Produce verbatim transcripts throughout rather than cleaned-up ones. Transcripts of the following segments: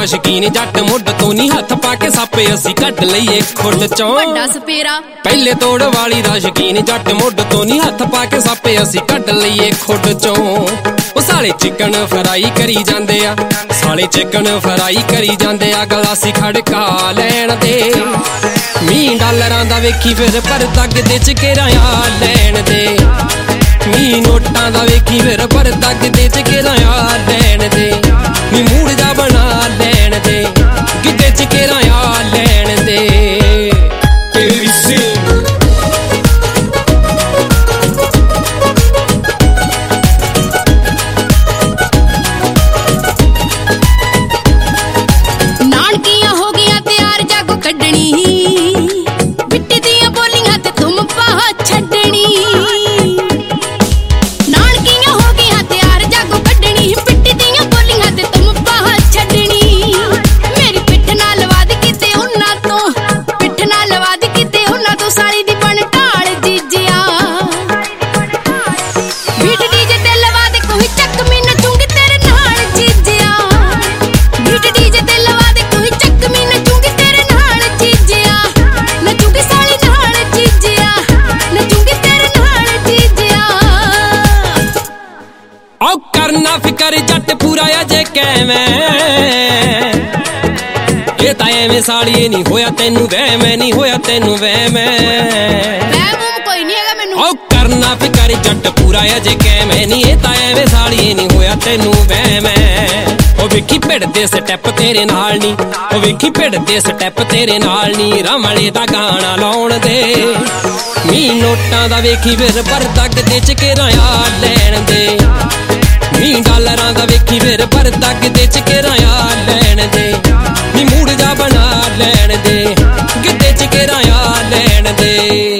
ਦਾ ਸ਼ਕੀਨ ਜੱਟ ਮੁੱਢ ਤੋਂ ਨਹੀਂ ਹੱਥ ਪਾ ਕੇ ਸਾਪੇ ਅਸੀਂ ਕੱਢ ਲਈਏ ਖੁੱਡ ਚੋਂ ਵੱਡਾ ਸਪੇਰਾ ਪਹਿਲੇ ਤੋੜ ਵਾਲੀ ਦਾ ਸ਼ਕੀਨ ਜੱਟ ਮੁੱਢ ਤੋਂ ਨਹੀਂ ਹੱਥ ਪਾ ਕੇ ਸਾਪੇ ਅਸੀਂ ਕੱਢ ਲਈਏ ਖੁੱਡ ਚੋਂ ਉਹ ਸਾਲੇ ਚਿਕਨ ਫਰਾਈ ਕਰੀ ਜਾਂਦੇ ਆ ਸਾਲੇ ਚਿਕਨ ਫਰਾਈ ਕਰੀ ਜਾਂਦੇ ਆ ਗਲਾਸੀ ਖੜਕਾ ਲੈਣ ਦੇ ਵੀਹ ਡਾਲਰਾਂ ਦਾ ਵੇਖੀ ਫਿਰ ਪਰ ਤੱਕ ਦੇ ਚਿਹਰਾ ਲੈਣ ਦੇ ਵੀਹ ਨੋਟਾਂ ਦਾ ਵੇਖੀ ਫਿਰ ਪਰ ਤੱਕ ਦੇ ਚਿਹਰਾ ਲੈਣ ਦੇ ਨੀ ਮੂਡ ਜਾ ਬਣਾ ਲੈਣ ਦੇ ਕਿਤੇ ਚਿਹਰਾ ਲੈਣ ਦੇ ਤੇਰੀ ਸੀ ਨਾਨਕੀਆਂ ਹੋ ਗਿਆ ਤਿਆਰ ਜਾਗੋ ਕੱਢਣੀ ਬਿੱਟੀ ਦੀਆਂ ਬੋਲੀਆਂ ਤੇ ਤੁਮ ਪਾ ਛੱਡਣੀ ਨਾਨਕੀਆਂ ਹੋ ਗਿਆ ਤਿਆਰ ਜਾਗੋ ਕੱਢਣੀ ਬਿੱਟੀ ਦੀਆਂ ਬੋਲੀਆਂ ਤੇ ਤੁਮ ਪਾ ਛੱਡਣੀ ਮੇਰੀ ਪਿੱਠ ਨਾਲ ਵਾਦ ਕਿਤੇ ਉਹਨਾਂ ਤੋਂ ਪਿੱਠ ਨਾਲ ਵਾਦ ਕਿਤੇ ਉਹਨਾਂ ਤੋਂ ਸਾਲੀ ਦੀ ਬਣ ਢਾਲ ਜੀਜਿਆ ਬੀਟ ਡੀਜੇ ਤੇ ਲਵਾ ਦੇ ਕੋਈ ਚੱਕ ਮੈਂ ਨਚੂੰਗੀ ਤੇਰੇ ਨਾਲ ਜੀਜਿਆ ਬੀਟ ਡੀਜੇ ਤੇ ਲਵਾ ਦੇ ਕੋਈ ਚੱਕ ਮੈਂ ਨਚੂੰਗੀ ਤੇਰੇ ਨਾਲ ਜੀਜਿਆ ਨਚੂੰਗੀ ਸਾਲੀ ਨਾਲ ਜੀਜਿਆ ਨਚੂੰਗੀ ਤੇਰੇ ਨਾਲ ਜੀਜਿਆ ਔ ਕਰਨਾ ਫਿਕਰ ਜੱਟ ਪੂਰਾ ਅਜੇ ਕਿਵੇਂ ਇਹ ਤਾਂ ਐਵੇਂ ਸਾਲੀਏ ਨਹੀਂ ਹੋਇਆ ਤੈਨੂੰ ਵਹਿਮ ਨਹੀਂ ਹੋਇਆ ਤੈਨੂੰ ਵਹਿਮ ਮੈਂ ਮੂੰਹ ਕੋਈ ਨਹੀਂ ਹੈਗਾ ਮੈਨੂੰ ਔ ਕਰਨਾ ਫਿਕਰ ਜੱਟ ਪੂਰਾ ਅਜੇ ਕਿਵੇਂ ਨਹੀਂ ਇਹ ਤਾਂ ਐਵੇਂ ਸਾਲੀਏ ਨਹੀਂ ਹੋਇਆ ਤੈਨੂੰ ਵਹਿਮ ਉਹ ਵੇਖੀ ਭਿੜ ਦੇ ਸਟੈਪ ਤੇਰੇ ਨਾਲ ਨਹੀਂ ਉਹ ਵੇਖੀ ਭਿੜ ਦੇ ਸਟੈਪ ਤੇਰੇ ਨਾਲ ਨਹੀਂ ਰਮਲੇ ਦਾ ਗਾਣਾ ਲਾਉਣ ਦੇ ਵੀਹ ਨੋਟਾਂ ਦਾ ਵੇਖੀ ਫਿਰ ਪਰ ਤੱਕ ਦੇ ਚਿਹਰਾ ਲੈਣ ਦੇ ਵੀਹ ਡਾਲਰਾਂ ਦਾ ਵੇਖੀ ਫਿਰ ਪਰ ਤੱਕ ਦੇ ਚਿਹਰਾ ਲੈਣ ਦੇ ਨੀ ਮੂਡ ਜਾ ਬਣਾ ਲੈਣ ਦੇ ਕਿਤੇ ਚਿਹਰਾ ਲੈਣ ਦੇ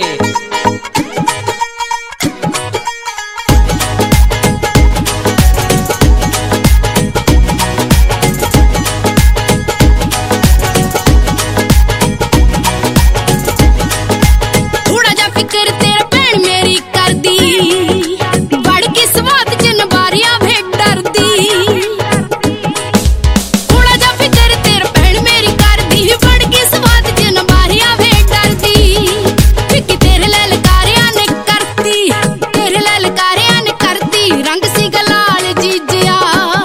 ਥੋੜਾ ਜਿਹਾ ਫਿਕਰ ਤੇਰਾ ਭੈਣ ਮੇਰੀ ਕਰਦੀ ਵੜ ਕੇ ਸਵਾਦ ਚ ਨਬਾਰੀਆਂ ਵੇ ਡਰਦੀ ਥੋੜਾ ਜਿਹਾ ਫਿਕਰ ਤੇਰਾ ਭੈਣ ਮੇਰੀ ਕਰਦੀ ਵੜ ਕੇ ਸਵਾਦ ਚ ਨਬਾਰੀਆਂ ਵੇ ਡਰਦੀ ਫਿੱਕੀ ਤੇਰੇ ਲਲਕਾਰਿਆਂ ਨੇ ਕਰਤੀ ਤੇਰੇ ਲਲਕਾਰਿਆਂ ਨੇ ਕਰਤੀ ਰੰਗ ਸੀ ਗਲਾਲ ਜੀਜਿਆ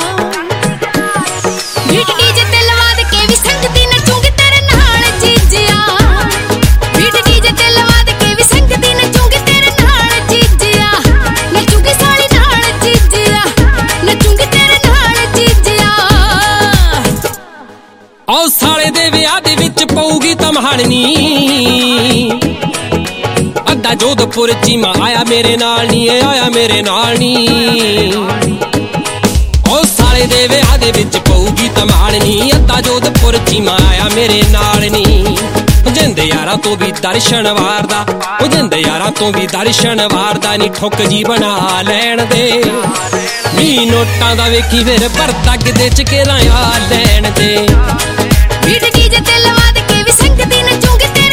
ਬੀਟ ਡੀਜੇ ਤੇ ਲਵਾ ਦੇ ਕੇ ਵੀ ਸੰਗਦੀ ਨਚੂੰਗੀ ਤੇਰੇ ਨਾਲ ਜੀਜਿਆ ਬੀਟ ਡੀਜੇ ਤੇ ਲਵਾ ਦੇ ਕੇ ਵੀ ਸੰਗਦੀ ਨਚੂੰਗੀ ਤੇਰੇ ਨਾਲ ਜੀਜਿਆ ਨਚੂੰਗੀ ਸਾਲੀ ਨਾਲ ਜੀਜਿਆ ਨਚੂੰਗੀ ਤੇਰੇ ਨਾਲ ਜੀਜਿਆ ਔ ਸਾਲੇ ਦੇ ਵਿਆਹ ਦੇ ਵਿੱਚ ਪਊਗੀ ਤਮਹਾੜਨੀ ਅੱਧਾ ਜੋਧਪੁਰ ਚੀਮਾ ਆਇਆ ਮੇਰੇ ਨਾਲ ਨਹੀਂ ਆਇਆ ਮੇਰੇ ਨਾਲ ਨਹੀਂ ਔ ਸਾਲੇ ਦੇ ਵਿਆਹ ਦੇ ਵਿੱਚ ਪਊਗੀ ਤਮਹਾੜਨੀ ਅੱਧਾ ਜੋਧਪੁਰ ਚੀਮਾ ਆਇਆ ਮੇਰੇ ਨਾਲ ਨਹੀਂ ਜਿੰਦੇ ਯਾਰਾਂ ਤੋਂ ਵੀ ਦਰਸ਼ਨ ਵਾਰਦਾ ਉਹ ਜਿੰਦੇ ਯਾਰਾਂ ਤੋਂ ਵੀ ਦਰਸ਼ਨ ਵਾਰਦਾ ਨਹੀਂ ਠੁੱਕ ਜੀ ਬਣਾ ਲੈਣ ਦੇ ਵੀਹ ਨੋਟਾਂ ਦਾ ਵੇਖੀ ਫਿਰ ਪਰ ਤੱਕ ਦੇ ਚਿਹਰਾ ਲੈਣ ਦੇ ਬੀਟ ਡੀਜੇ ਤੇ ਲਵਾ ਦੇ ਕੇ ਵੀ ਸੰਗਦੀ ਨਚੂੰਗੀ ਤੇਰੇ